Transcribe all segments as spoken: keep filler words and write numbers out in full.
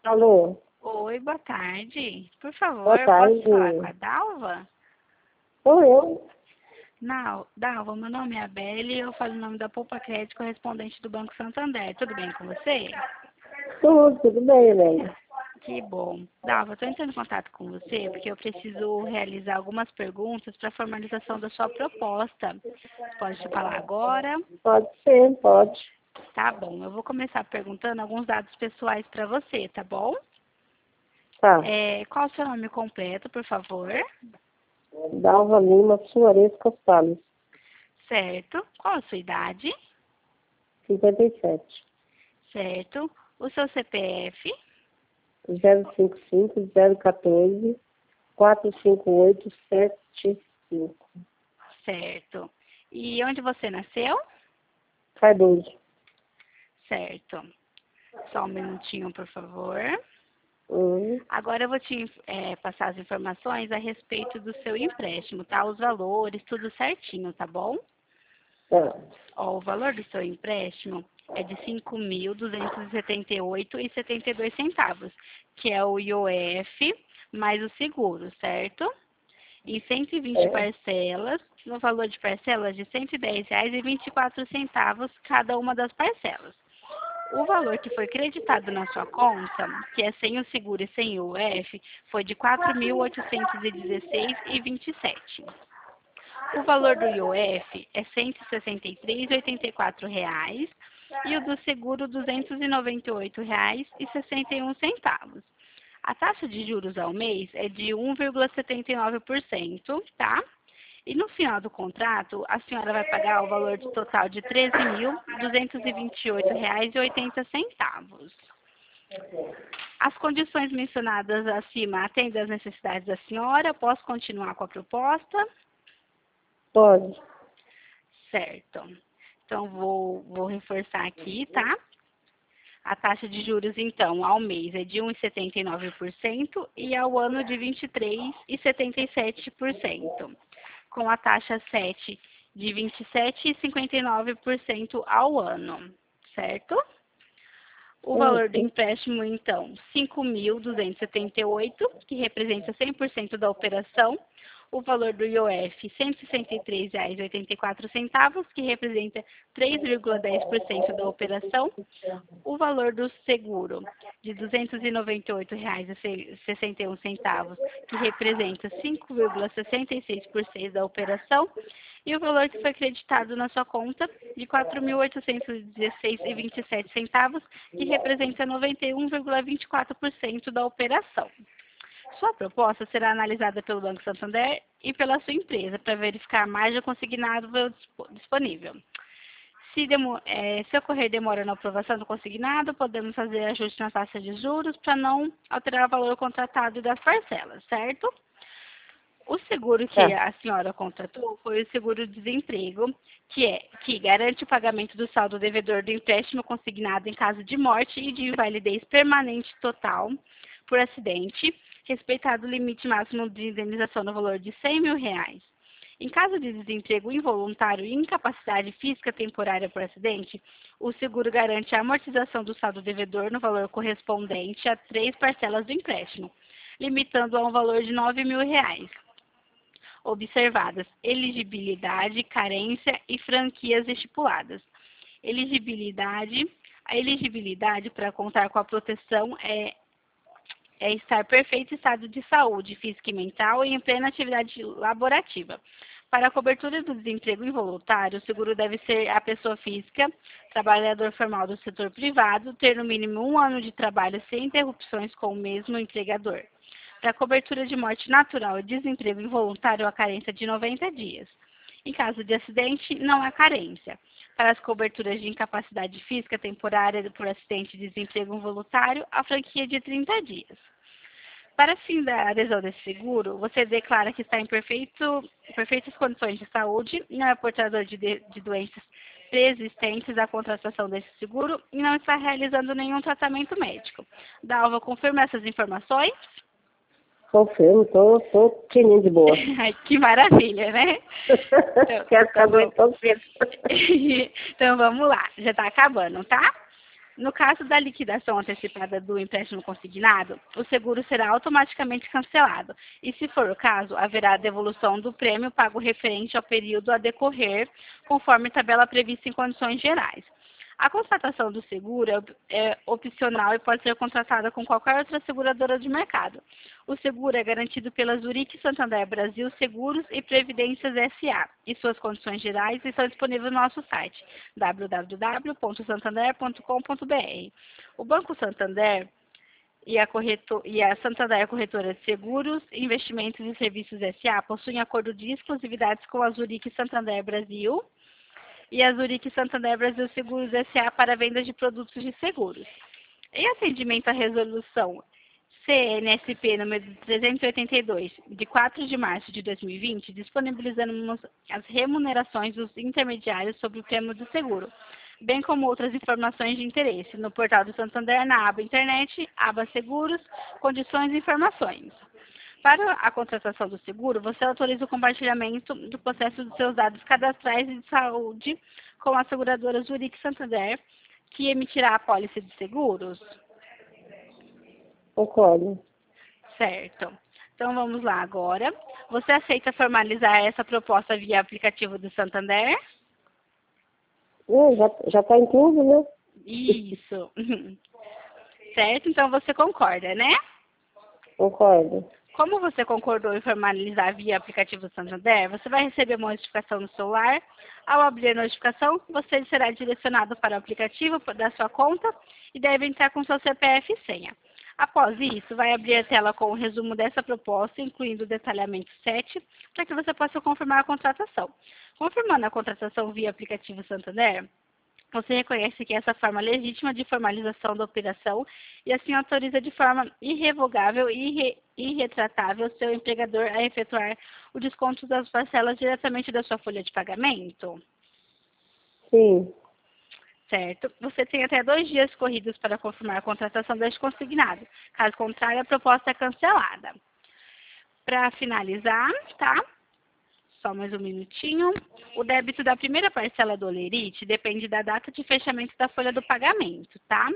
Alô? Oi, boa tarde. Por favor, Boa tarde. posso falar com a Dalva? Sou eu. Não, Dalva, meu nome é Abel e eu falo o nome da Poupa Crédito, correspondente do Banco Santander. Tudo bem com você? Tudo, tudo bem, Helena. Que bom. Dalva, estou entrando em contato com você porque eu preciso realizar algumas perguntas para a formalização da sua proposta. Pode te falar agora? Pode ser, pode. Tá bom. Eu vou começar perguntando alguns dados pessoais para você, tá bom? Tá. É, qual o seu nome completo, por favor? Dalva Lima Suaresca Salles, Certo. Qual a sua idade? cinquenta e sete. Certo. O seu C P F? zero cinco cinco, zero um quatro, quatro cinco oito, sete cinco. Certo. E onde você nasceu? Cardoso. Certo. Só um minutinho, por favor. Uhum. Agora eu vou te é, passar as informações a respeito do seu empréstimo, tá? Os valores, tudo certinho, tá bom? Tá. Ó, o valor do seu empréstimo é de cinco mil duzentos e setenta e oito reais e setenta e dois centavos, que é o I O F mais o seguro, certo? Em cento e vinte É. parcelas, no valor de parcelas de cento e dez reais e vinte e quatro centavos cada uma das parcelas. O valor que foi creditado na sua conta, que é sem o seguro e sem o I O F, foi de quatro mil oitocentos e dezesseis reais e vinte e sete centavos. O valor do I O F é cento e sessenta e três reais e oitenta e quatro reais e o do seguro duzentos e noventa e oito reais e sessenta e um centavos. A taxa de juros ao mês é de um vírgula setenta e nove por cento, tá? E no final do contrato, a senhora vai pagar o valor de total de treze mil duzentos e vinte e oito reais e oitenta centavos. As condições mencionadas acima atendem às necessidades da senhora? Posso continuar com a proposta? Pode. Certo. Então, vou, vou reforçar aqui, tá? A taxa de juros, então, ao mês é de um vírgula setenta e nove por cento e ao ano de vinte e três vírgula setenta e sete por cento, com a taxa sete de vinte e sete vírgula cinquenta e nove por cento ao ano, certo? O valor do Certo. empréstimo, então, cinco mil duzentos e setenta e oito reais, que representa cem por cento da operação. O valor do I O F, cento e sessenta e três reais e oitenta e quatro centavos, que representa três vírgula dez por cento da operação. O valor do seguro, de duzentos e noventa e oito reais e sessenta e um centavos, que representa cinco vírgula sessenta e seis por cento da operação. E o valor que foi creditado na sua conta, de quatro mil oitocentos e dezesseis reais e vinte e sete centavos, que representa noventa e um vírgula vinte e quatro por cento da operação. Sua proposta será analisada pelo Banco Santander e pela sua empresa para verificar a margem consignado disponível. Se, demo, é, se ocorrer demora na aprovação do consignado, podemos fazer ajuste na taxa de juros para não alterar o valor contratado das parcelas, certo? O seguro que Tá. a senhora contratou foi o seguro-desemprego, que é que garante o pagamento do saldo devedor do empréstimo consignado em caso de morte e de invalidez permanente total por acidente, respeitado o limite máximo de indenização no valor de cem mil reais. Em caso de desemprego involuntário e incapacidade física temporária por acidente, o seguro garante a amortização do saldo devedor no valor correspondente a três parcelas do empréstimo, limitando a um valor de nove mil reais. Observadas elegibilidade, carência e franquias estipuladas. Elegibilidade, a elegibilidade para contar com a proteção é, é estar em perfeito estado de saúde física e mental e em plena atividade laborativa. Para a cobertura do desemprego involuntário, o seguro deve ser a pessoa física, trabalhador formal do setor privado, ter no mínimo um ano de trabalho sem interrupções com o mesmo empregador. Para a cobertura de morte natural e desemprego involuntário, a carência de noventa dias. Em caso de acidente, não há carência. Para as coberturas de incapacidade física temporária por acidente e desemprego involuntário, a franquia de trinta dias. Para fim da adesão desse seguro, você declara que está em perfeito, perfeitas condições de saúde, não é portador de, de, de doenças preexistentes à contratação desse seguro e não está realizando nenhum tratamento médico. Dalva, confirma essas informações? Confirmo, tô, tô tininho de boa. Ai, que maravilha, né? Então, Quero ficar então, doente tão cedo. então vamos lá, já está acabando, tá? No caso da liquidação antecipada do empréstimo consignado, o seguro será automaticamente cancelado e, se for o caso, haverá devolução do prêmio pago referente ao período a decorrer, conforme tabela prevista em condições gerais. A constatação do seguro é opcional e pode ser contratada com qualquer outra seguradora de mercado. O seguro é garantido pela Zurich Santander Brasil Seguros e Previdências S A e suas condições gerais estão disponíveis no nosso site w w w ponto santander ponto com ponto b r. O Banco Santander e a, corretor, e a Santander Corretora de Seguros, Investimentos e Serviços S A possuem acordo de exclusividades com a Zurich Santander Brasil e a Zurich Santander Brasil Seguros S A para venda de produtos de seguros. Em atendimento à resolução C N S P número trezentos e oitenta e dois, de quatro de março de dois mil e vinte, disponibilizamos as remunerações dos intermediários sobre o prêmio do seguro, bem como outras informações de interesse, no portal do Santander, na aba Internet, aba Seguros, Condições e Informações. Para a contratação do seguro, você autoriza o compartilhamento do processo dos seus dados cadastrais e de saúde com a seguradora Zurich Santander, que emitirá a pólice de seguros? Concordo. Certo. Então, vamos lá agora. Você aceita formalizar essa proposta via aplicativo do Santander? É, já já está incluso, né? Isso. Certo? Então, você concorda, né? Concordo. Como você concordou em formalizar via aplicativo Santander, você vai receber uma notificação no celular. Ao abrir a notificação, você será direcionado para o aplicativo da sua conta e deve entrar com seu C P F e senha. Após isso, vai abrir a tela com o resumo dessa proposta, incluindo o detalhamento sete, para que você possa confirmar a contratação. Confirmando a contratação via aplicativo Santander, você reconhece que essa forma legítima de formalização da operação e assim autoriza de forma irrevogável e irre, irretratável seu empregador a efetuar o desconto das parcelas diretamente da sua folha de pagamento? Sim. Certo? Você tem até dois dias corridos para confirmar a contratação deste consignado. Caso contrário, a proposta é cancelada. Para finalizar, tá? Só mais um minutinho. O débito da primeira parcela do Olerite depende da data de fechamento da folha do pagamento, tá?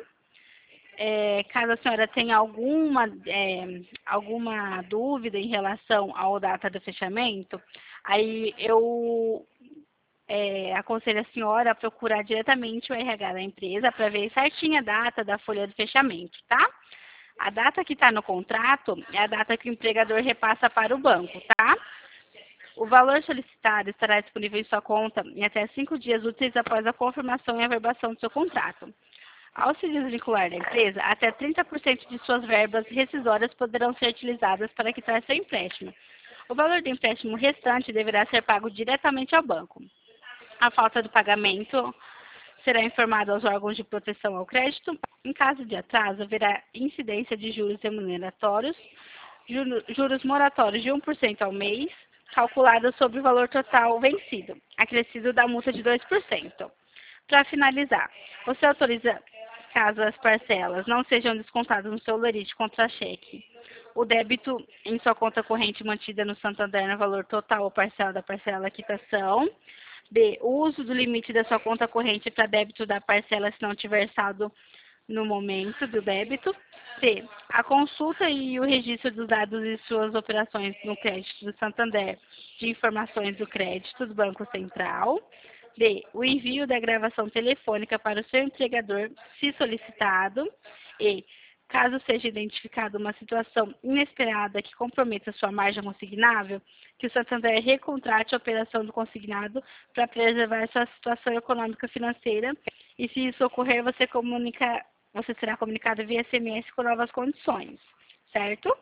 É, caso a senhora tenha alguma, é, alguma dúvida em relação à data do fechamento, aí eu é, aconselho a senhora a procurar diretamente o R H da empresa para ver certinha a data da folha de fechamento, tá? A data que está no contrato é a data que o empregador repassa para o banco, tá? O valor solicitado estará disponível em sua conta em até cinco dias úteis após a confirmação e averbação do seu contrato. Ao se desvincular da empresa, até trinta por cento de suas verbas rescisórias poderão ser utilizadas para quitar seu empréstimo. O valor do empréstimo restante deverá ser pago diretamente ao banco. A falta do pagamento será informada aos órgãos de proteção ao crédito. Em caso de atraso, haverá incidência de juros remuneratórios, juros moratórios de um por cento ao mês, calculada sobre o valor total vencido, acrescido da multa de dois por cento. Para finalizar, você autoriza, caso as parcelas não sejam descontadas no seu Olerite contra cheque, o débito em sua conta corrente mantida no Santander no valor total ou parcela da parcela da quitação. B. O uso do limite da sua conta corrente para débito da parcela se não tiver saldo no momento do débito. C. A consulta e o registro dos dados e suas operações no crédito do Santander de informações do crédito do Banco Central. D. O envio da gravação telefônica para o seu empregador, se solicitado. E. Caso seja identificada uma situação inesperada que comprometa sua margem consignável, que o Santander recontrate a operação do consignado para preservar sua situação econômica financeira. E se isso ocorrer, você comunica Você será comunicado via S M S com novas condições, certo?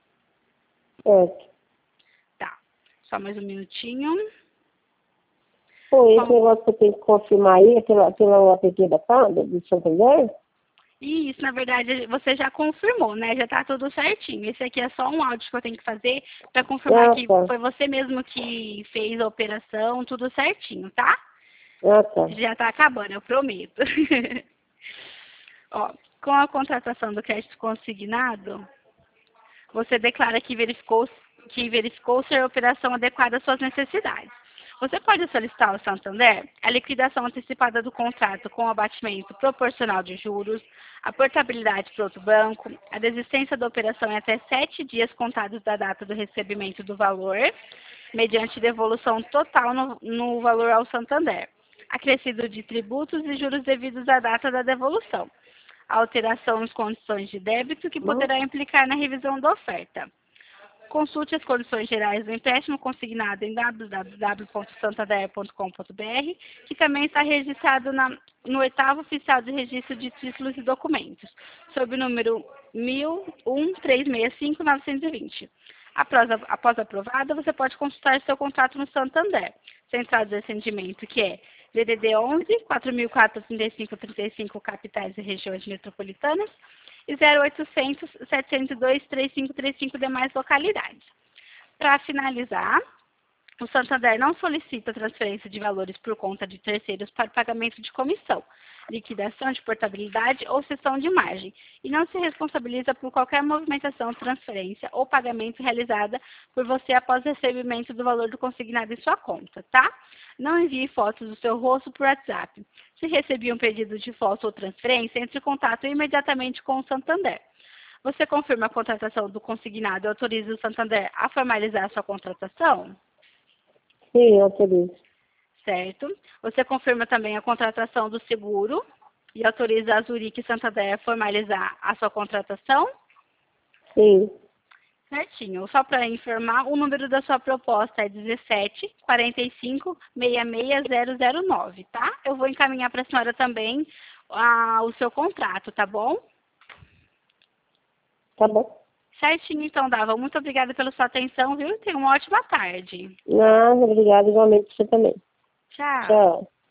Certo. Tá. Só mais um minutinho. Pô, esse Bom, negócio que eu tenho que confirmar aí é pela, pela app da Pada, do Santander? e isso, na verdade, você já confirmou, né? Já tá tudo certinho. Esse aqui é só um áudio que eu tenho que fazer para confirmar Ah, que tá. foi você mesmo que fez a operação, tudo certinho, tá? Ah, tá. Já tá acabando, eu prometo. Ó, com a contratação do crédito consignado, você declara que verificou, que verificou ser a operação adequada às suas necessidades. Você pode solicitar ao Santander a liquidação antecipada do contrato com abatimento proporcional de juros, a portabilidade para outro banco, a desistência da operação em até sete dias contados da data do recebimento do valor, mediante devolução total no, no valor ao Santander, acrescido de tributos e juros devidos à data da devolução, a alteração nas condições de débito que poderá implicar na revisão da oferta. Consulte as condições gerais do empréstimo consignado em w w w ponto santander ponto com ponto b r, que também está registrado na, no oitavo oficial de registro de títulos e documentos, sob o número mil um trezentos e sessenta e cinco novecentos e vinte. Após, após aprovada, você pode consultar seu contrato no Santander, central de atendimento, que é D D D onze, quatro mil quatrocentos e trinta e cinco, trinta e cinco capitais e regiões metropolitanas, e zero oitocentos, setecentos e dois, trinta e cinco, trinta e cinco demais localidades. Para finalizar, o Santander não solicita transferência de valores por conta de terceiros para pagamento de comissão, liquidação de portabilidade ou cessão de margem, e não se responsabiliza por qualquer movimentação, transferência ou pagamento realizada por você após o recebimento do valor do consignado em sua conta, tá? Não envie fotos do seu rosto por WhatsApp. Se receber um pedido de foto ou transferência, entre em contato imediatamente com o Santander. Você confirma a contratação do consignado e autoriza o Santander a formalizar a sua contratação? Sim, autorizo. Certo. Você confirma também a contratação do seguro e autoriza a Zurich e Santander a formalizar a sua contratação? Sim. Certinho. Só para informar, o número da sua proposta é dezessete, quarenta e cinco, sessenta e seis zero zero nove, tá? Eu vou encaminhar para a senhora também ah, o seu contrato, tá bom? Tá bom. Certinho, então, Dava. Muito obrigada pela sua atenção, viu? Tenha uma ótima tarde. Não, obrigada igualmente você também. Tchau. Tchau.